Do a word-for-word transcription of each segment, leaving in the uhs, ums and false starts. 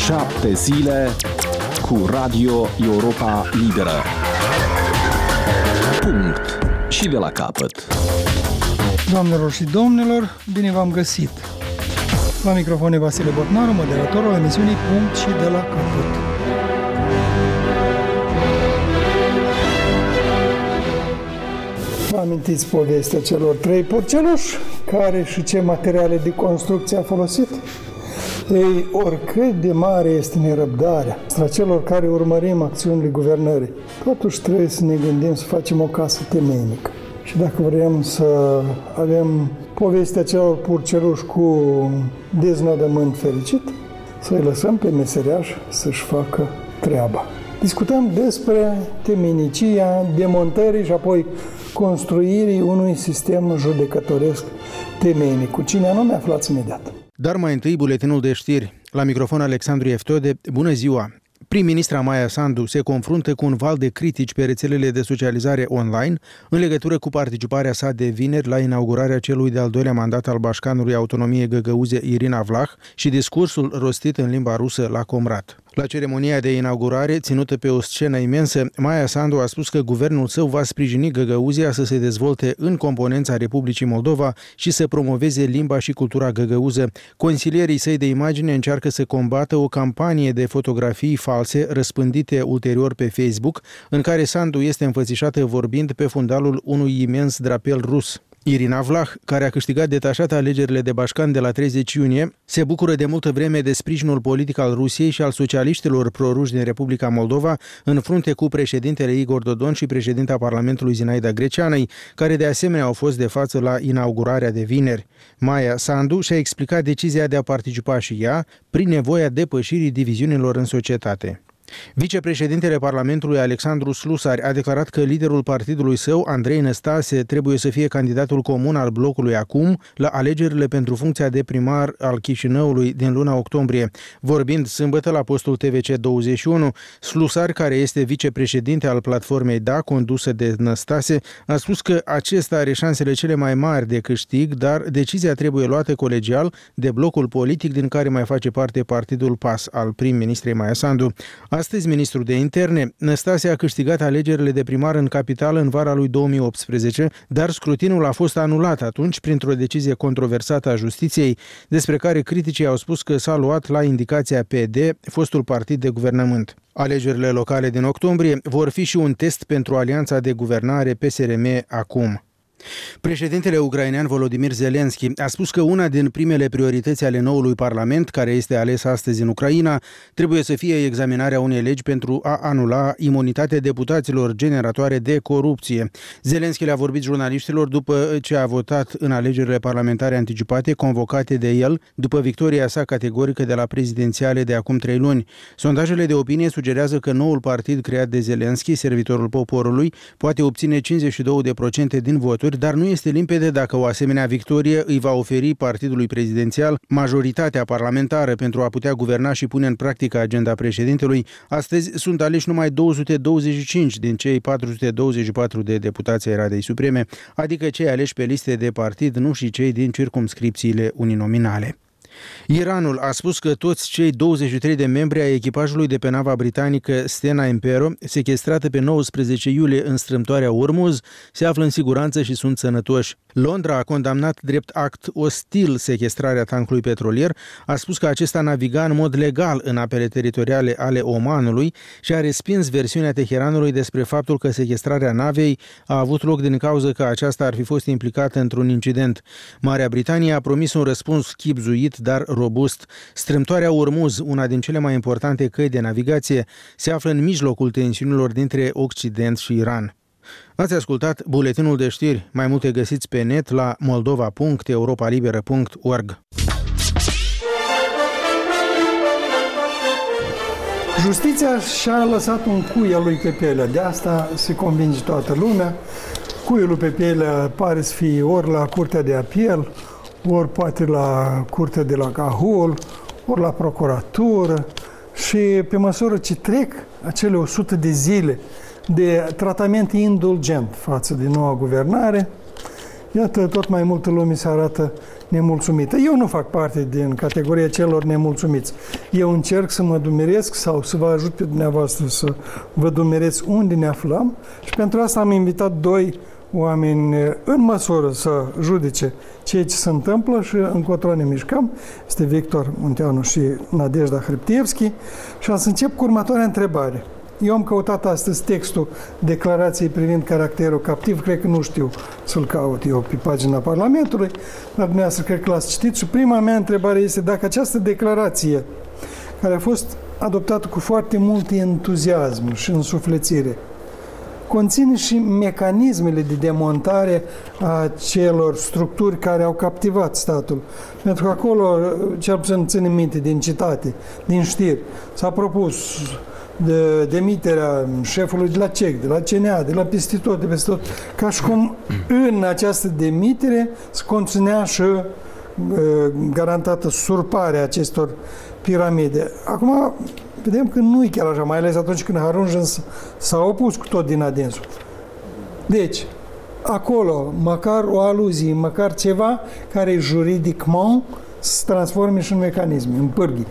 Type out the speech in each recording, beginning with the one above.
Șapte zile cu Radio Europa Liberă. Punct. Și de la capăt. Doamnelor și domnilor, bine v-am găsit! La microfon e Vasile Botnaru, moderatorul emisiunii Punct și de la capăt. Vă amintiți povestea celor trei porceluși? Care și ce materiale de construcție a folosit? Ei, oricât de mare este nerăbdarea a celor care urmărim acțiunile guvernării, totuși trebuie să ne gândim să facem o casă temeinică. Și dacă vrem să avem povestea celor porceluși cu deznodământ fericit, să-i lăsăm pe meseriași să-și facă treaba. Discutăm despre temenicia demontării și apoi construirii unui sistem judecătoresc temeinic. Cu cine anume aflați imediat. Dar mai întâi buletinul de știri. La microfon Alexandru Eftode. Bună ziua! Prim-ministra Maia Sandu se confruntă cu un val de critici pe rețelele de socializare online în legătură cu participarea sa de vineri la inaugurarea celui de-al doilea mandat al Bașcanului Autonomiei Găgăuze Irina Vlah și discursul rostit în limba rusă la Comrat. La ceremonia de inaugurare, ținută pe o scenă imensă, Maia Sandu a spus că guvernul său va sprijini Găgăuzia să se dezvolte în componența Republicii Moldova și să promoveze limba și cultura găgăuză. Consilierii săi de imagine încearcă să combată o campanie de fotografii false răspândite ulterior pe Facebook, în care Sandu este înfățișată vorbind pe fundalul unui imens drapel rus. Irina Vlah, care a câștigat detașat alegerile de Bașcan de la treizeci iunie, se bucură de multă vreme de sprijinul politic al Rusiei și al socialiștilor proruși din Republica Moldova, în frunte cu președintele Igor Dodon și președinta Parlamentului Zinaida Greceanăi, care de asemenea au fost de față la inaugurarea de vineri. Maia Sandu și-a explicat decizia de a participa și ea prin nevoia depășirii diviziunilor în societate. Vicepreședintele Parlamentului Alexandru Slusari a declarat că liderul partidului său, Andrei Năstase, trebuie să fie candidatul comun al blocului acum la alegerile pentru funcția de primar al Chișinăului din luna octombrie. Vorbind sâmbătă la postul T V C douăzeci și unu, Slusari, care este vicepreședinte al platformei D A, condusă de Năstase, a spus că acesta are șansele cele mai mari de câștig, dar decizia trebuie luată colegial de blocul politic din care mai face parte partidul P A S al prim-ministrei Maia Sandu. Astăzi, ministrul de interne, Năstase, a câștigat alegerile de primar în capitală în vara lui două mii optsprezece, dar scrutinul a fost anulat atunci printr-o decizie controversată a justiției, despre care criticii au spus că s-a luat la indicația P D, fostul partid de guvernământ. Alegerile locale din octombrie vor fi și un test pentru alianța de guvernare P S R M acum. Președintele ucrainean Volodymyr Zelensky a spus că una din primele priorități ale noului parlament, care este ales astăzi în Ucraina, trebuie să fie examinarea unei legi pentru a anula imunitatea deputaților generatoare de corupție. Zelensky le-a vorbit jurnaliștilor după ce a votat în alegerile parlamentare anticipate convocate de el după victoria sa categorică de la prezidențiale de acum trei luni. Sondajele de opinie sugerează că noul partid creat de Zelensky, Servitorul Poporului, poate obține cincizeci și două la sută din voturi, dar nu este limpede dacă o asemenea victorie îi va oferi partidului prezidențial majoritatea parlamentară pentru a putea guverna și pune în practică agenda președintelui. Astăzi sunt aleși numai două sute douăzeci și cinci din cei patru sute douăzeci și patru de deputați ai Radei Supreme, adică cei aleși pe liste de partid, nu și cei din circumscripțiile uninominale. Iranul a spus că toți cei douăzeci și trei de membri ai echipajului de pe nava britanică Stena Impero, sechestrată pe nouăsprezece iulie în strâmtoarea Ormuz, se află în siguranță și sunt sănătoși. Londra a condamnat drept act ostil sechestrarea tancului petrolier, a spus că acesta naviga în mod legal în apele teritoriale ale Omanului și a respins versiunea Teheranului despre faptul că sechestrarea navei a avut loc din cauza că aceasta ar fi fost implicată într-un incident. Marea Britanie a promis un răspuns chibzuit, dar robust. Strâmtoarea Ormuz, una din cele mai importante căi de navigație, se află în mijlocul tensiunilor dintre Occident și Iran. Ați ascultat buletinul de știri. Mai multe găsiți pe net la moldova punct europa liberă punct org. Justiția și-a lăsat un cui al lui pe pielea. De asta se convinge toată lumea. Cuiul lui pe pielea pare să fie ori la Curtea de Apel, ori poate la Curtea de la Cahul, ori la Procuratură. Și pe măsură ce trec acele o sută de zile de tratament indulgent față de noua guvernare, iată, tot mai multă lume se arată nemulțumită. Eu nu fac parte din categoria celor nemulțumiți. Eu încerc să mă dumeresc sau să vă ajut pe dumneavoastră să vă dumereți unde ne aflăm și pentru asta am invitat doi oameni în măsură să judece ceea ce se întâmplă și încotro ne mișcăm. Este Victor Munteanu și Nadejda Hriptievski și am să încep cu următoarea întrebare. Eu am căutat astăzi textul declarației privind caracterul captiv, cred că nu știu să-l caut eu pe pagina Parlamentului, dar dumneavoastră cred că l-ați citit și prima mea întrebare este dacă această declarație, care a fost adoptată cu foarte mult entuziasm și însuflețire, conține și mecanismele de demontare a celor structuri care au captivat statul. Pentru că acolo, cel puțin ține minte din citate, din știri, s-a propus de demiterea șefului de la C E C, de la C N A, de la peste tot, de peste tot, ca și cum în această demitere se conținea și uh, garantată surparea acestor piramide. Acum, vedem că nu e chiar așa, mai ales atunci când Harunjan s-a opus cu tot din adinsul. Deci, acolo, măcar o aluzie, măcar ceva care juridicment se transforme și în mecanisme, în pârghii.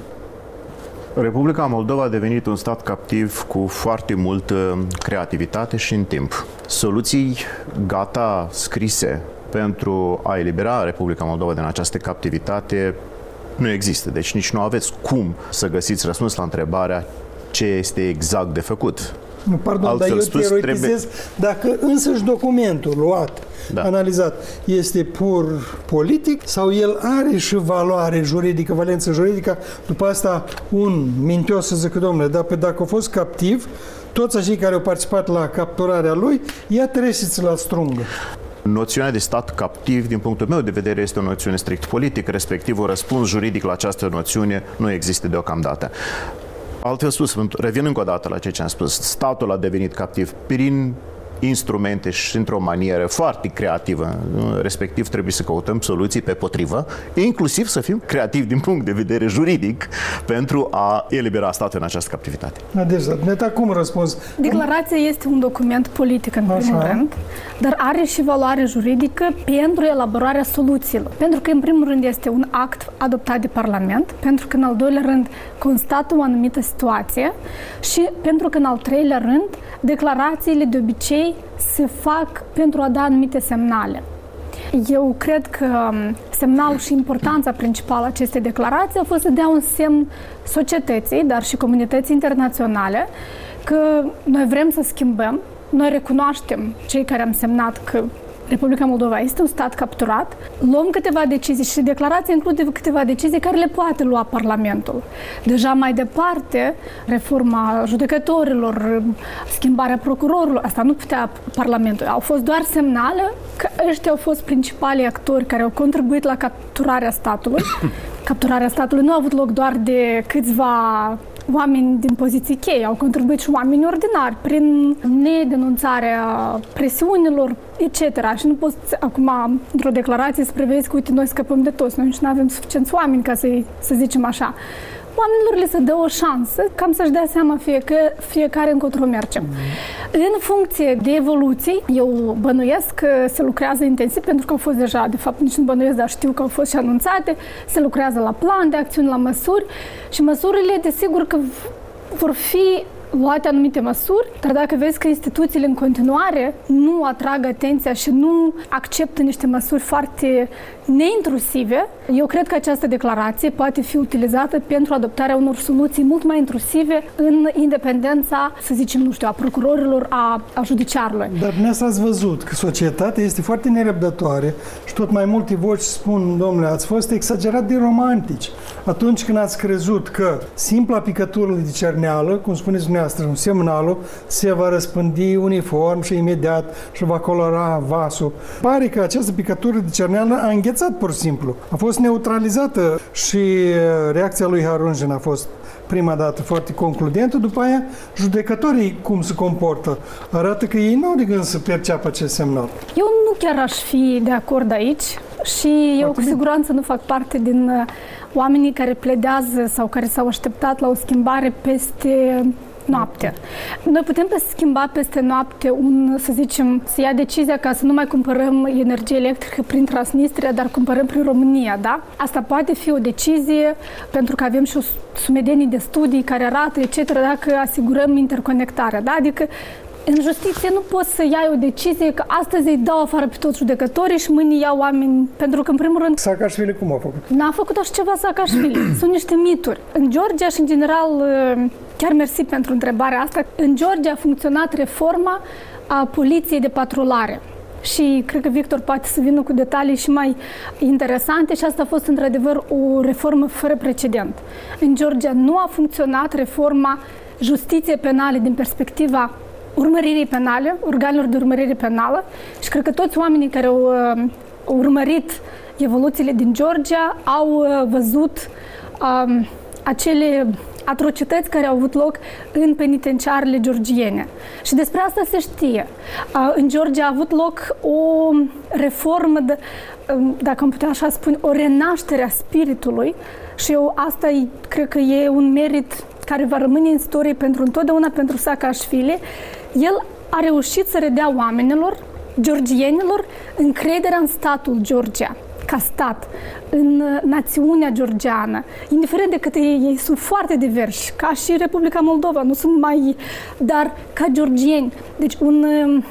Republica Moldova a devenit un stat captiv cu foarte multă creativitate și în timp. Soluții gata scrise pentru a elibera Republica Moldova din această captivitate nu există. Deci nici nu aveți cum să găsiți răspuns la întrebarea ce este exact de făcut. Nu, pardon, altfel dar eu spus, teoretizez trebuie... dacă însăși documentul luat, da. analizat, este pur politic sau el are și valoare juridică, valență juridică, după asta un minteos să zică, domnule, dar dacă a fost captiv, toți acei care au participat la capturarea lui, ia treceți la strungă. Noțiunea de stat captiv, din punctul meu de vedere, este o noțiune strict politică, respectiv un răspuns juridic la această noțiune nu există deocamdată. Altfel spus, revin încă o dată la ceea ce am spus, statul a devenit captiv prin instrumente și într-o manieră foarte creativă, respectiv trebuie să căutăm soluții pe potrivă, inclusiv să fim creativi din punct de vedere juridic pentru a elibera statul în această captivitate. Deci, neta, cum răspuns? Declarația este un document politic în primul Așa. rând, dar are și valoare juridică pentru elaborarea soluțiilor. Pentru că, în primul rând, este un act adoptat de Parlament, pentru că, în al doilea rând, constată o anumită situație și pentru că, în al treilea rând, declarațiile de obicei se fac pentru a da anumite semnale. Eu cred că semnalul și importanța principală a acestei declarații a fost să dea un semn societății, dar și comunității internaționale, că noi vrem să schimbăm, noi recunoaștem, cei care am semnat, că Republica Moldova este un stat capturat, luăm câteva decizii și declarația include câteva decizii care le poate lua Parlamentul. Deja mai departe, reforma judecătorilor, schimbarea procurorilor, asta nu putea Parlamentul. Au fost doar semnale că ăștia au fost principalii actori care au contribuit la capturarea statului. Capturarea statului nu a avut loc doar de câțiva oameni din poziții cheie, au contribuit și oameni ordinari prin nedenunțarea presiunilor, et cetera. Și nu poți acum, într-o declarație, să prevezi că, uite, noi scăpăm de toți, noi nici nu avem suficienți oameni ca să-i, să zicem așa. Oamenilor le se dă o șansă cam să-și dea seama fiecare, fiecare încotro mergem. Mm-hmm. În funcție de evoluții, eu bănuiesc că se lucrează intensiv, pentru că au fost deja, de fapt nici nu bănuiesc, dar știu că au fost și anunțate, se lucrează la plan de acțiuni, la măsuri și măsurile, desigur că vor fi luate anumite măsuri, dar dacă vezi că instituțiile în continuare nu atrag atenția și nu acceptă niște măsuri foarte neintrusive, eu cred că această declarație poate fi utilizată pentru adoptarea unor soluții mult mai intrusive în independența, să zicem, nu știu, a procurorilor, a, a judiciarului. Dar dumneavoastră ați văzut că societatea este foarte nerăbdătoare și tot mai multe voci spun, domnule, ați fost exagerat de romantici atunci când ați crezut că simpla picătură de cerneală, cum spuneți dumneavoastră, un semnalul, se va răspândi uniform și imediat și va colora vasul. Pare că această picătură de cerneală a înghețat pur și simplu. A fost neutralizată și reacția lui Harunjan a fost prima dată foarte concludentă, după aia judecătorii cum se comportă arată că ei nu au de gând să perceapă acest semnal. Eu nu chiar aș fi de acord aici și eu cu siguranță nu fac parte din oamenii care pledează sau care s-au așteptat la o schimbare peste noapte. Noi putem schimba peste noapte un, să zicem, să ia decizia ca să nu mai cumpărăm energie electrică prin Transnistria, dar cumpărăm prin România, da? Asta poate fi o decizie, pentru că avem și o sumedenie de studii care arată, et cetera, dacă asigurăm interconectarea, da? Adică în justiție nu poți să iei o decizie că astăzi îi dau afară pe toți judecătorii și mâine iau oameni, pentru că în primul rând... Saakashvili cum a făcut? N-a făcut așa ceva Saakashvili. Sunt niște mituri. În Georgia și în general, chiar mersi pentru întrebarea asta, în Georgia a funcționat reforma a poliției de patrulare. Și cred că Victor poate să vină cu detalii și mai interesante și asta a fost într-adevăr o reformă fără precedent. În Georgia nu a funcționat reforma justiției penale din perspectiva urmăririi penale, organelor de urmărire penală și cred că toți oamenii care au uh, urmărit evoluțiile din Georgia au uh, văzut uh, acele atrocități care au avut loc în penitenciarele georgiene. Și despre asta se știe. Uh, în Georgia a avut loc o reformă, de, uh, dacă am putea așa spune, o renaștere a spiritului și eu, asta e, cred că e un merit care va rămâne în istorie pentru întotdeauna pentru Saakashvili. El a reușit să redea oamenilor, georgienilor, încrederea în statul Georgia, ca stat, în națiunea georgiană, indiferent de cât ei, ei sunt foarte diversi, ca și Republica Moldova, nu sunt mai... dar ca georgieni. Deci un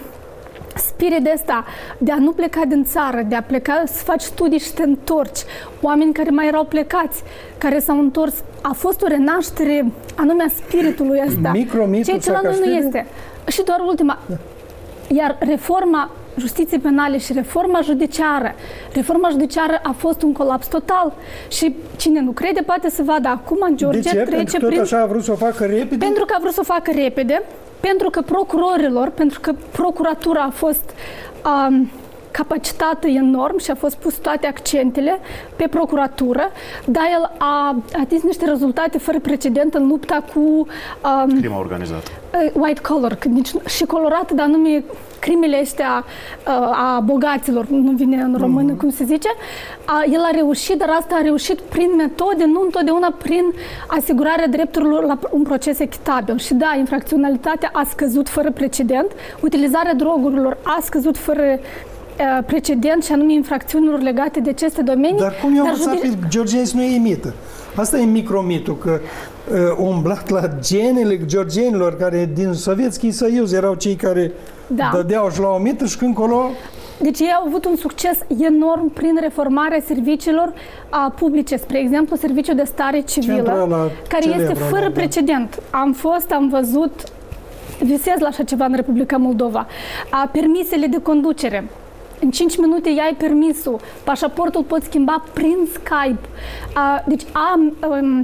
spirit de ăsta, de a nu pleca din țară, de a pleca să faci studii și să te întorci, oameni care mai erau plecați, care s-au întors, a fost o renaștere anume a spiritului ăsta. Ceea ce la noi nu este. Și doar ultima. Iar reforma justiției penale și reforma judiciară. Reforma judiciară a fost un colaps total și cine nu crede poate să vadă acum în Georgia de ce? trece Pentru că tot prin... așa a vrut să o facă repede? Pentru că a vrut să o facă repede, pentru că procurorilor, pentru că procuratura a fost um, capacitată enorm și a fost pus toate accentele pe procuratură, dar el a atins niște rezultate fără precedent în lupta cu um, crima organizată. White collar, nici, și colorat, dar nume crimele astea a bogaților, nu vine în română, mm-hmm. cum se zice. A, el a reușit, dar asta a reușit prin metode, nu întotdeauna prin asigurarea drepturilor la un proces echitabil. Și da, infracționalitatea a scăzut fără precedent, utilizarea drogurilor a scăzut fără uh, precedent și anume infracțiunilor legate de aceste domenii. Dar cum i-au învățat jude... pe georgieni să nu e imită? Asta e micromitul, că uh, umblat la genele georgienilor care din Sovietski Soiuz erau cei care da. dădeau și la o mită și când colo... Deci ei au avut un succes enorm prin reformarea serviciilor a, publice, spre exemplu, serviciul de stare civilă, care este fără da. precedent. Am fost, am văzut, visez la așa ceva în Republica Moldova. A, permisele de conducere. În cinci minute iai permisul, pașaportul poți schimba prin Skype. A, deci am... Um,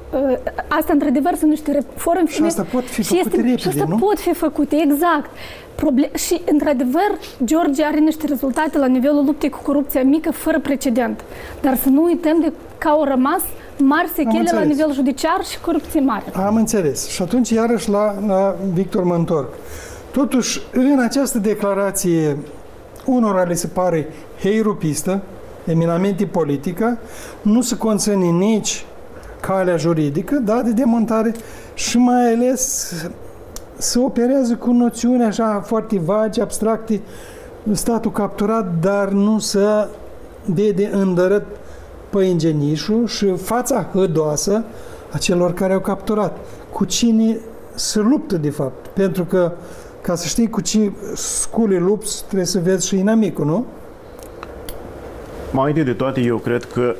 asta, într-adevăr, sunt niște reforme. Și asta pot fi făcute este, repede, și asta nu? pot fi făcute, exact. Proble- și, într-adevăr, Georgia are niște rezultate la nivelul luptei cu corupția mică, fără precedent. Dar să nu uităm de că au rămas mari sechele la nivel judiciar și corupție mare. Am înțeles. Și atunci, iarăși, la, la Victor mă întorc. Totuși, în această declarație, unora le se pare heirupistă, eminamente politică, nu se conține nici calea juridică, da, de demontare și mai ales se operează cu noțiuni așa foarte vagi, abstracte, statul capturat, dar nu să vede îndărât păingenișul și fața hădoasă a celor care au capturat. Cu cine se luptă, de fapt? Pentru că, ca să știi cu ce scule lupți, trebuie să vezi și inamicul, nu? Mai întâi de toate, eu cred că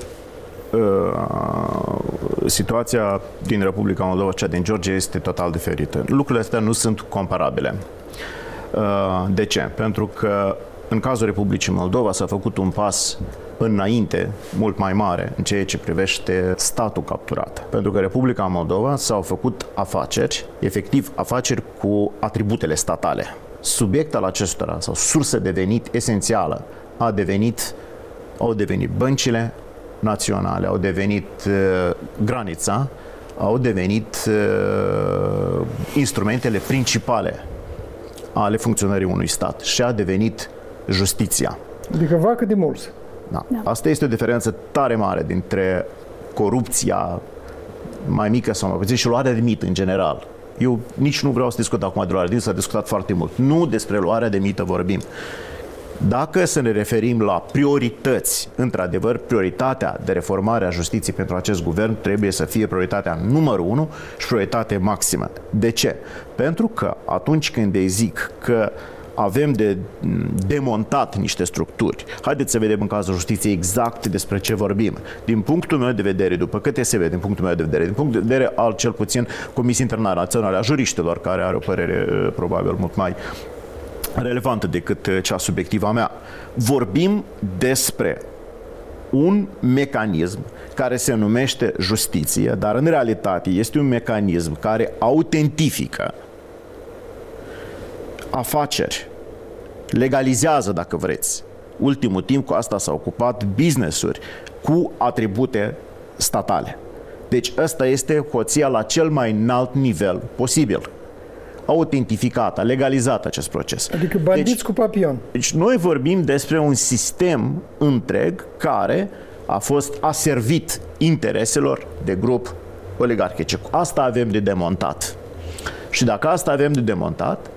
uh, situația din Republica Moldova, cea din Georgia, este total diferită. Lucrurile astea nu sunt comparabile. Uh, de ce? Pentru că în cazul Republicii Moldova s-a făcut un pas înainte, mult mai mare, în ceea ce privește statul capturat. Pentru că Republica Moldova s-au făcut afaceri, efectiv afaceri cu atributele statale. Subiectul acestora, sau sursă de venit esențială, a devenit, au devenit băncile naționale, au devenit uh, granița, au devenit uh, instrumentele principale ale funcționării unui stat și a devenit justiția. Adică vacă de mulți. Da. Da. Asta este o diferență tare mare dintre corupția mai mică sau mai puțin și luarea de mită în general. Eu nici nu vreau să discut acum de luarea de mită, s-a discutat foarte mult. Nu despre luarea de mită vorbim. Dacă să ne referim la priorități, într-adevăr, prioritatea de reformare a justiției pentru acest guvern trebuie să fie prioritatea numărul unu și prioritate maximă. De ce? Pentru că atunci când îi zic că avem de demontat niște structuri. Haideți să vedem în cazul justiției exact despre ce vorbim. Din punctul meu de vedere, după câte se vede, din punctul meu de vedere, din punctul de vedere al cel puțin Comisiei Internaționale a Juriștilor, care are o părere probabil mult mai relevantă decât cea subiectivă a mea, vorbim despre un mecanism care se numește justiție, dar în realitate este un mecanism care autentifică afaceri, legalizează, dacă vreți. Ultimul timp cu asta s-au ocupat business-uri cu atribute statale. Deci ăsta este hoția la cel mai înalt nivel posibil. Autentificată, legalizat acest proces. Adică bandiți deci, cu papion. Deci noi vorbim despre un sistem întreg care a fost aservit intereselor de grup oligarhice. Asta avem de demontat. Și dacă asta avem de demontat,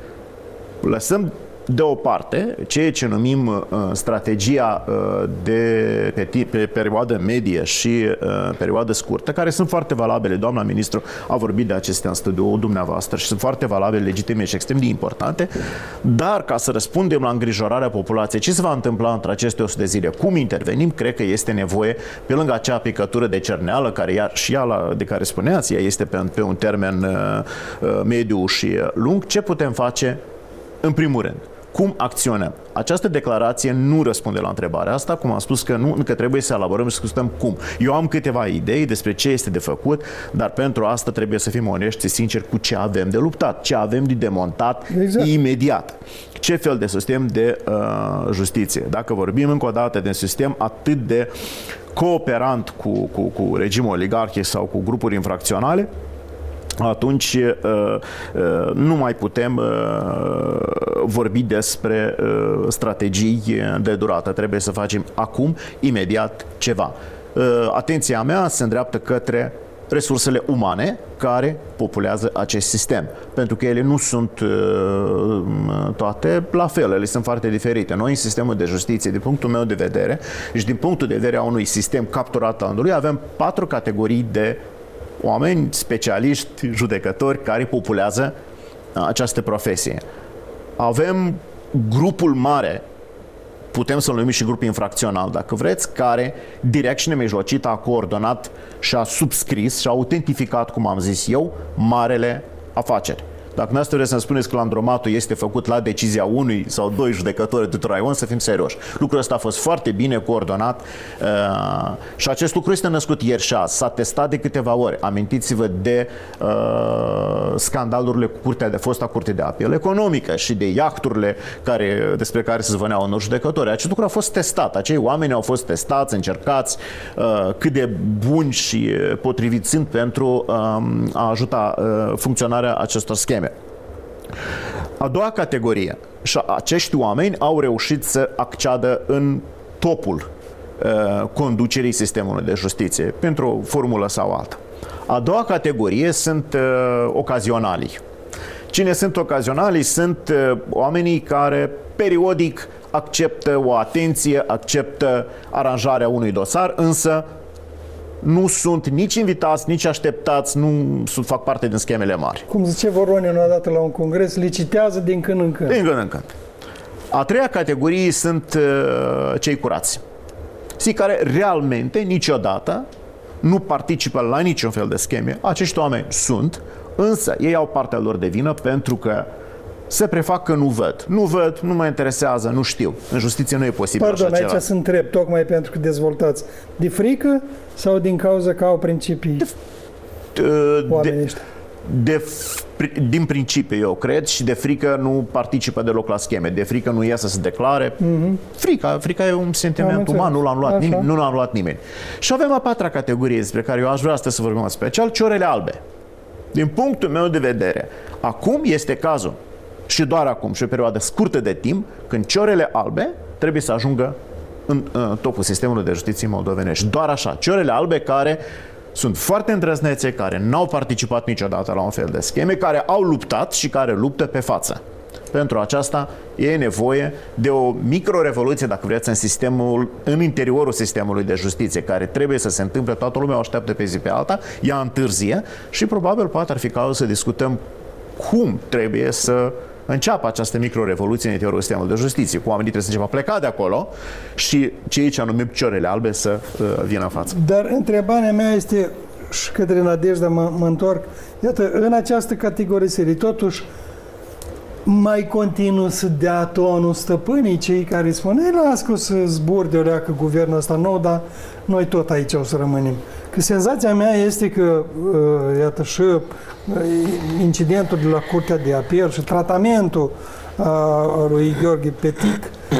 lăsăm deoparte ceea ce numim uh, strategia uh, de pe, pe perioadă medie și uh, perioadă scurtă, care sunt foarte valabile. Doamna ministru a vorbit de acestea în studiul dumneavoastră și sunt foarte valabile, legitime și extrem de importante, dar ca să răspundem la îngrijorarea populației, ce se va întâmpla între aceste o sută de zile, cum intervenim, cred că este nevoie, pe lângă acea picătură de cerneală, care iar și ea la, de care spuneați, ea este pe, pe un termen uh, mediu și lung, ce putem face în primul rând? Cum acționăm? Această declarație nu răspunde la întrebarea asta, cum am spus că nu, că trebuie să elaborăm și să discutăm cum. Eu am câteva idei despre ce este de făcut, dar pentru asta trebuie să fim onești, sinceri cu ce avem de luptat, ce avem de demontat exact. Imediat. Ce fel de sistem de uh, justiție? Dacă vorbim încă o dată de un sistem atât de cooperant cu, cu, cu regimul oligarhic sau cu grupuri infracționale, atunci uh, uh, nu mai putem uh, vorbi despre uh, strategii de durată. Trebuie să facem acum, imediat, ceva. Uh, atenția mea se îndreaptă către resursele umane care populează acest sistem. Pentru că ele nu sunt uh, toate la fel, ele sunt foarte diferite. Noi în sistemul de justiție, din punctul meu de vedere și din punctul de vedere a unui sistem capturat al rândului, avem patru categorii de oameni, specialiști, judecători care populează această profesie. Avem grupul mare, putem să-l numim și grup infracțional, dacă vreți, care direct și nemijlocit a coordonat și a subscris și a autentificat, cum am zis eu, marele afaceri. Dacă dumneavoastră vreți să-mi spuneți că landromatul este făcut la decizia unui sau doi judecători de traion, să fim serioși. Lucrul ăsta a fost foarte bine coordonat uh, și acest lucru este născut ieri și azi. S-a testat de câteva ori. Amintiți-vă de uh, scandalurile cu curtea de fosta curte de apel economică și de iacturile care, despre care se zvăneau unor judecători. Acest lucru a fost testat. Acei oameni au fost testați, încercați uh, cât de buni și potriviți sunt pentru uh, a ajuta uh, funcționarea acestor scheme. A doua categorie, și acești oameni au reușit să acceadă în topul uh, conducerii sistemului de justiție, pentru o formulă sau alta. A doua categorie sunt uh, ocazionalii. Cine sunt ocazionalii? Sunt uh, oamenii care periodic acceptă o atenție, acceptă aranjarea unui dosar, însă nu sunt nici invitați, nici așteptați, nu sunt, fac parte din schemele mari. Cum zice Voronin odată la un congres, licitează din când în când. Din când în când. A treia categorie sunt uh, cei curați. Cei care realmente niciodată nu participă la niciun fel de scheme. Acești oameni sunt, însă ei au partea lor de vină pentru că se prefac că nu văd. Nu văd, nu mă interesează, nu știu. În justiție nu e posibil Pardon, așa ceva. aici să întreb, tocmai pentru că dezvoltați. De frică sau din cauza că au principii de, de, oamenii ăștia? De, din principiu, eu cred, și de frică nu participă deloc la scheme. De frică nu iasă să se declare. Mm-hmm. Frica, frica e un sentiment uman, nu l-am luat, nimeni, nu l-am luat nimeni. Și avem a patra categorie despre care eu aș vrea astăzi să vorbim în special, ciorele albe. Din punctul meu de vedere, acum este cazul, și doar acum, și o perioadă scurtă de timp, când ciorele albe trebuie să ajungă în, în topul sistemului de justiție moldovenești. Doar așa, ciorele albe care Sunt foarte îndrăznețe, care n-au participat niciodată la un fel de scheme, care au luptat și care luptă pe față. Pentru aceasta e nevoie de o microrevoluție, dacă vreți, în sistemul, în interiorul sistemului de justiție, care trebuie să se întâmple, toată lumea o așteaptă pe zi pe alta, ea întârzie și probabil poate ar fi cazul să discutăm cum trebuie să înceapă această microrevoluție în interiorul sistemului de justiție. Cu oamenii trebuie să înceapă a pleca de acolo și cei ce anumim picioarele albe să uh, vină în față. Dar întrebarea mea este, și către Nadejda mă, mă întorc, iată, în această categorisire, totuși, mai continuu să dea tonul stăpânii cei care spun, ei, las că o să zbur de o leacă guvernul ăsta nou, dar noi tot aici o să rămânem. Că senzația mea este că, uh, iată, și uh, incidentul de la Curtea de Apel și tratamentul uh, lui Gheorghe Petic uh,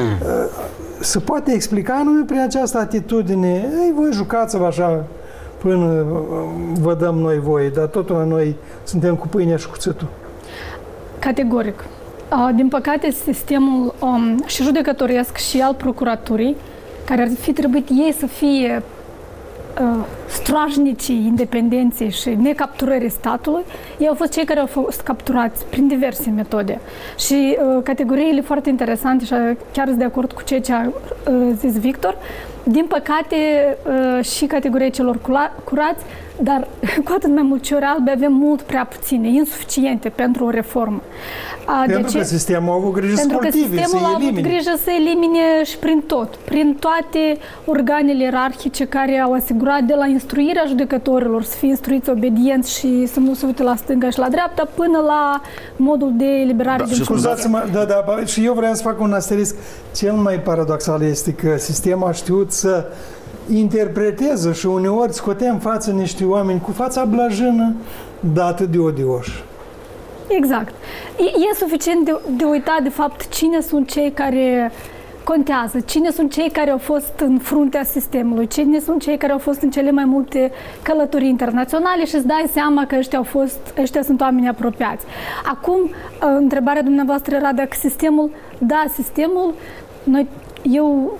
se poate explica anume prin această atitudine, ei, voi jucați-vă așa până uh, vă dăm noi voie, dar totul la noi suntem cu pâinea și cuțitul. Categoric. Din păcate, sistemul um, și judecătoresc și al procuraturii, care ar fi trebuit ei să fie uh, strajnicii independenței și necapturării statului, ei au fost cei care au fost capturați prin diverse metode. Și uh, categoriile foarte interesante, și chiar sunt de acord cu ceea ce a uh, zis Victor, din păcate uh, și categoria celor curați, dar cu atât mai mult ciori albe avem mult prea puține, insuficiente pentru o reformă. Pentru ce? Că sistemul a avut grijă pentru să cultive, că sistemul a avut grijă să elimine și prin tot, prin toate organele ierarhice care au asigurat de la instruirea judecătorilor să fie instruiți obedienți și să nu se uite la stânga și la dreapta, până la modul de eliberare da, din scuzați-mă, da, da, și eu vreau să fac un asterisc. Cel mai paradoxal este că sistemul a știut să interpreteze și uneori scotea în față niște oameni cu fața blajână, dar atât de odioși. Exact. E, e suficient de, de uitat de fapt cine sunt cei care contează, cine sunt cei care au fost în fruntea sistemului, cine sunt cei care au fost în cele mai multe călătorii internaționale și îți dai seama că ăștia, au fost, ăștia sunt oameni apropiați. Acum, întrebarea dumneavoastră era dacă sistemul, da, sistemul, noi, eu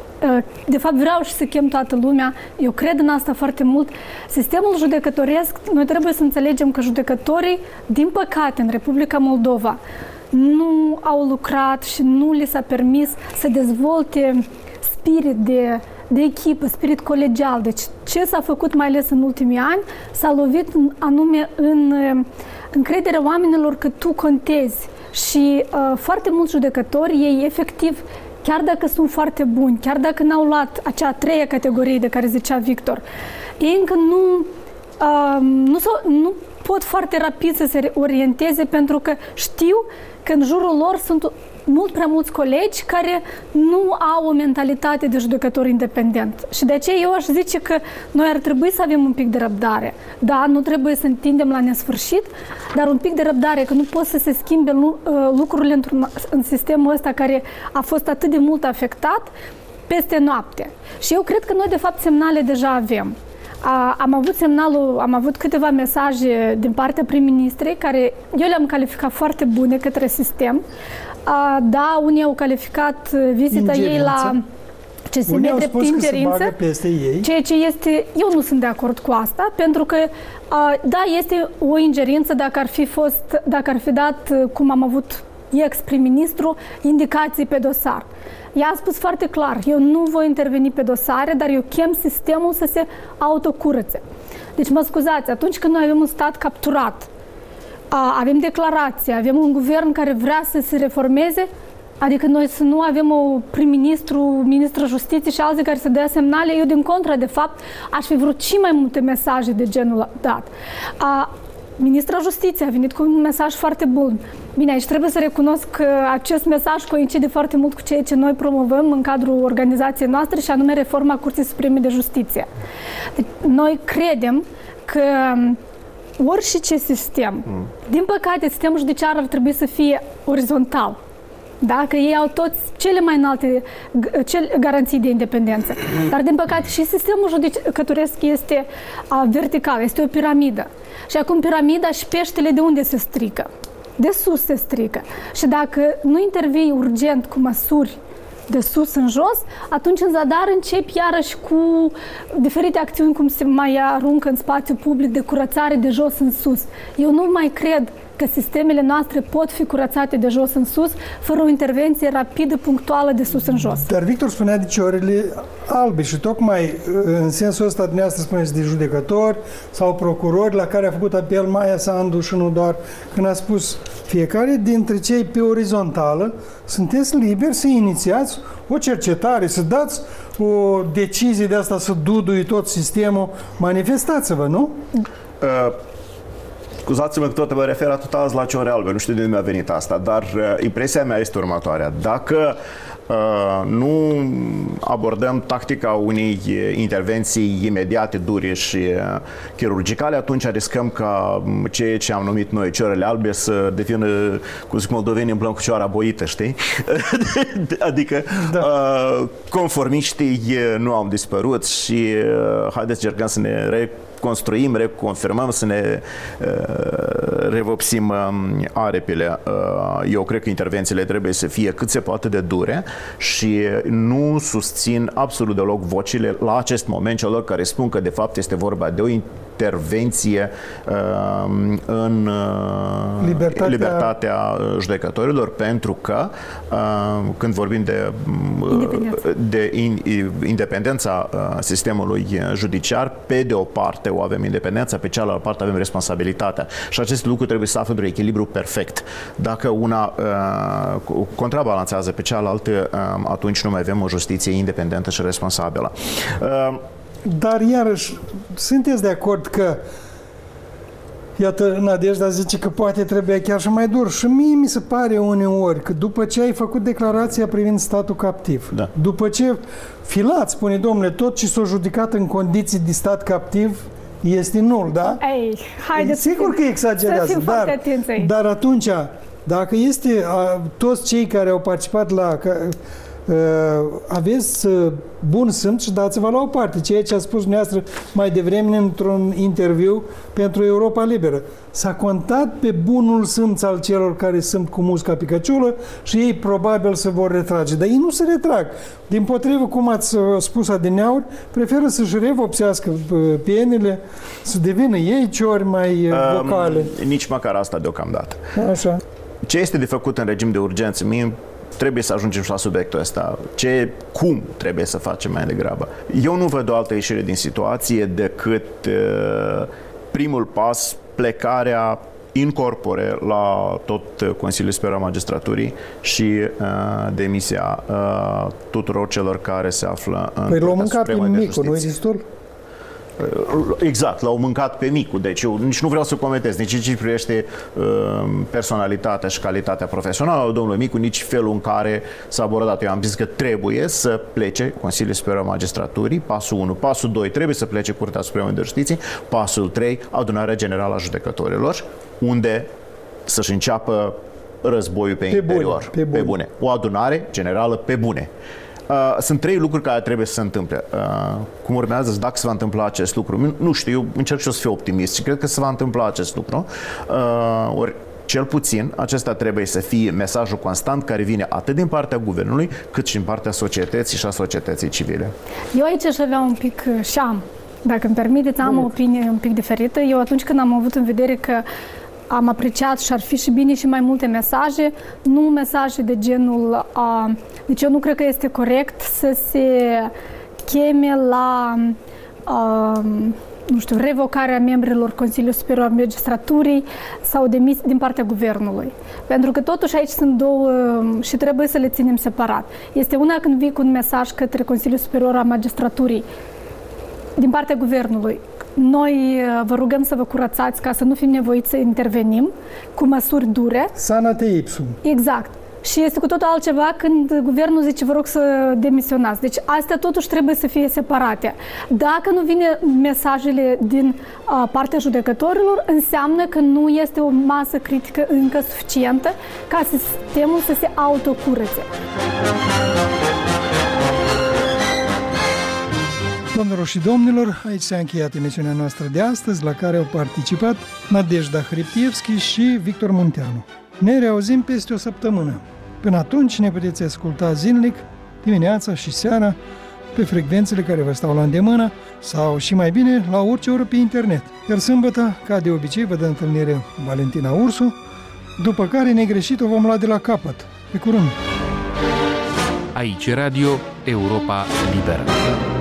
de fapt vreau și să chem toată lumea, eu cred în asta foarte mult. Sistemul judecătoresc, noi trebuie să înțelegem că judecătorii, din păcate, în Republica Moldova, nu au lucrat și nu li s-a permis să dezvolte spirit de, de echipă, spirit colegial. Deci ce s-a făcut mai ales în ultimii ani, s-a lovit anume în încrederea oamenilor că tu contezi. Și uh, foarte mulți judecători, ei efectiv, chiar dacă sunt foarte buni, chiar dacă n-au luat acea a treia categorie de care zicea Victor, ei încă nu, uh, nu, nu pot foarte rapid să se orienteze, pentru că știu că în jurul lor sunt mult prea mulți colegi care nu au o mentalitate de judecător independent. Și de aceea eu aș zice că noi ar trebui să avem un pic de răbdare. Da, nu trebuie să întindem la nesfârșit, dar un pic de răbdare, că nu pot să se schimbe lucrurile într-un, în sistemul ăsta care a fost atât de mult afectat peste noapte. Și eu cred că noi, de fapt, semnale deja avem. A, am avut semnalul, am avut câteva mesaje din partea prim-ministrei care eu le-am calificat foarte bune către sistem. A, da, unii au calificat vizita ingerință. Ei la C S M drept ingerință, ceea ce este, eu nu sunt de acord cu asta, pentru că a, da, este o ingerință dacă ar fi fost, dacă ar fi dat, cum am avut ex-prim-ministru, indicații pe dosar. Ea a spus foarte clar, eu nu voi interveni pe dosare, dar eu chem sistemul să se autocurățe. Deci mă scuzați, atunci când noi avem un stat capturat, avem declarație, avem un guvern care vrea să se reformeze, adică noi să nu avem o prim-ministru, ministrul justiției și alții care să dea semnale, eu din contră, de fapt, aș fi vrut și mai multe mesaje de genul dat. A, Ministra Justiției a venit cu un mesaj foarte bun. Bine, aici trebuie să recunosc că acest mesaj coincide foarte mult cu ceea ce noi promovăm în cadrul organizației noastre, și anume reforma Curții Supreme de Justiție. Deci, noi credem că orice sistem, mm. din păcate, sistemul judiciar ar trebui să fie orizontal. Da? Că ei au toți cele mai înalte cele, garanții de independență. Dar, din păcate, și sistemul judecătoresc este a, vertical, este o piramidă. Și acum piramida și peștele de unde se strică? De sus se strică. Și dacă nu intervii urgent cu măsuri de sus în jos, atunci în zadar începi iarăși cu diferite acțiuni, cum se mai aruncă în spațiu public de curățare de jos în sus. Eu nu mai cred că sistemele noastre pot fi curățate de jos în sus fără o intervenție rapidă, punctuală de sus în jos. Dar Victor spunea de ciorile albe și tocmai în sensul ăsta dumneavoastră spuneți de judecători sau procurori la care a făcut apel Maia Sandu și nu doar, când a spus fiecare dintre cei pe orizontală sunteți liberi să inițiați o cercetare, să dați o decizie de asta, să dudui tot sistemul. Manifestați-vă, nu? Uh. Scuzați-mă că tot mă refer atât azi la ciore albe, nu știu de unde mi-a venit asta, dar uh, impresia mea este următoarea. Dacă uh, nu abordăm tactica unei intervenții imediate, dure și uh, chirurgicale, atunci riscăm ca ceea ce am numit noi ciorele albe să devină, cum zic moldovenii, în plan cu cioara boită, știi? Adică da. uh, conformiștii nu au dispărut și uh, haideți încercăm să ne re- construim, reconfirmăm, să ne uh, revopsim uh, aripile. Uh, eu cred că intervențiile trebuie să fie cât se poate de dure și nu susțin absolut deloc vocile la acest moment celor care spun că de fapt este vorba de o intervenție uh, în uh, libertatea... libertatea judecătorilor, pentru că uh, când vorbim de, uh, de in, independența uh, sistemului judiciar, pe de o parte o avem independența, pe cealaltă parte avem responsabilitatea. Și acest lucru trebuie să afle un echilibru perfect. Dacă una uh, contrabalanțează pe cealaltă, uh, atunci nu mai avem o justiție independentă și responsabilă. Uh, Dar iarăși, sunteți de acord că iată, Nadejda zice că poate trebuie chiar și mai dur. Și mie mi se pare uneori că după ce ai făcut declarația privind statul captiv, da. după ce Filat spune, domnule, tot ce s-a judicat în condiții de stat captiv este nul, da? Ei, haideți, sigur că exagerează, dar, dar atunci, dacă este a, toți cei care au participat la... Ca, Uh, aveți uh, bun simț și dați-vă la o parte. Ceea ce a spus dumneavoastră mai devreme într-un interviu pentru Europa Liberă. S-a contat pe bunul simț al celor care sunt cu musca pe căciulă și ei probabil se vor retrage. Dar ei nu se retrag. Dimpotrivă, cum ați spus adineauri, preferă să-și revopsească pienele, să devină ei ciori mai vocale. Um, nici măcar asta deocamdată. Așa. Ce este de făcut în regim de urgență? Mie trebuie să ajungem și la subiectul ăsta. Ce, cum trebuie să facem mai degrabă? Eu nu văd o altă ieșire din situație decât uh, primul pas, plecarea in corpore la tot Consiliul Superior al Magistraturii și uh, demisia uh, tuturor celor care se află în Păi l-au mâncat pe micul, nu-i destul? Exact, l-au mâncat pe micul, deci eu nici nu vreau să comentez nici ce privește uh, personalitatea și calitatea profesională al domnului Micu, nici felul în care s-a abordat. Eu am zis că trebuie să plece Consiliul Superior al Magistraturii, pasul unu. Pasul doi, trebuie să plece Curtea Supremă de Justiție. Pasul trei, Adunarea Generală a Judecătorilor, unde să-și înceapă războiul pe, pe interior. Bune, pe, bune. pe bune. O adunare generală pe bune. Uh, sunt trei lucruri care trebuie să se întâmple. Uh, cum urmează, dacă se va întâmpla acest lucru? Nu știu, eu încerc și eu să fiu optimist și cred că se va întâmpla acest lucru. Uh, ori, cel puțin, acesta trebuie să fie mesajul constant care vine atât din partea guvernului, cât și din partea societății și a societății civile. Eu aici aș avea un pic și am, dacă îmi permiteți, am o opinie un pic diferită. Eu atunci când am avut în vedere că am apreciat și ar fi și bine și mai multe mesaje, nu mesaje de genul... A, deci eu nu cred că este corect să se cheme la, a, nu știu, revocarea membrilor Consiliului Superior al Magistraturii sau demis din partea guvernului. Pentru că totuși aici sunt două și trebuie să le ținem separat. Este una când vii cu un mesaj către Consiliul Superior al Magistraturii din partea guvernului. Noi vă rugăm să vă curățați ca să nu fim nevoiți să intervenim cu măsuri dure. Sanate ipsum. Exact. Și este cu totul altceva când guvernul zice vă rog să demisionați. Deci astea totuși trebuie să fie separate. Dacă nu vine mesajele din uh, partea judecătorilor, înseamnă că nu este o masă critică încă suficientă ca sistemul să se autocurățe. Doamnelor și domnilor, aici s-a încheiat emisiunea noastră de astăzi, la care au participat Nadejda Hriptievski și Victor Munteanu. Ne reauzim peste o săptămână. Până atunci ne puteți asculta zilnic dimineața și seara, pe frecvențele care vă stau la îndemână sau și mai bine la orice oră pe internet. Iar sâmbătă, ca de obicei, vă dă întâlnire Valentina Ursu, după care negreșit o vom lua de la capăt. Pe curând! Aici Radio Europa Liberă.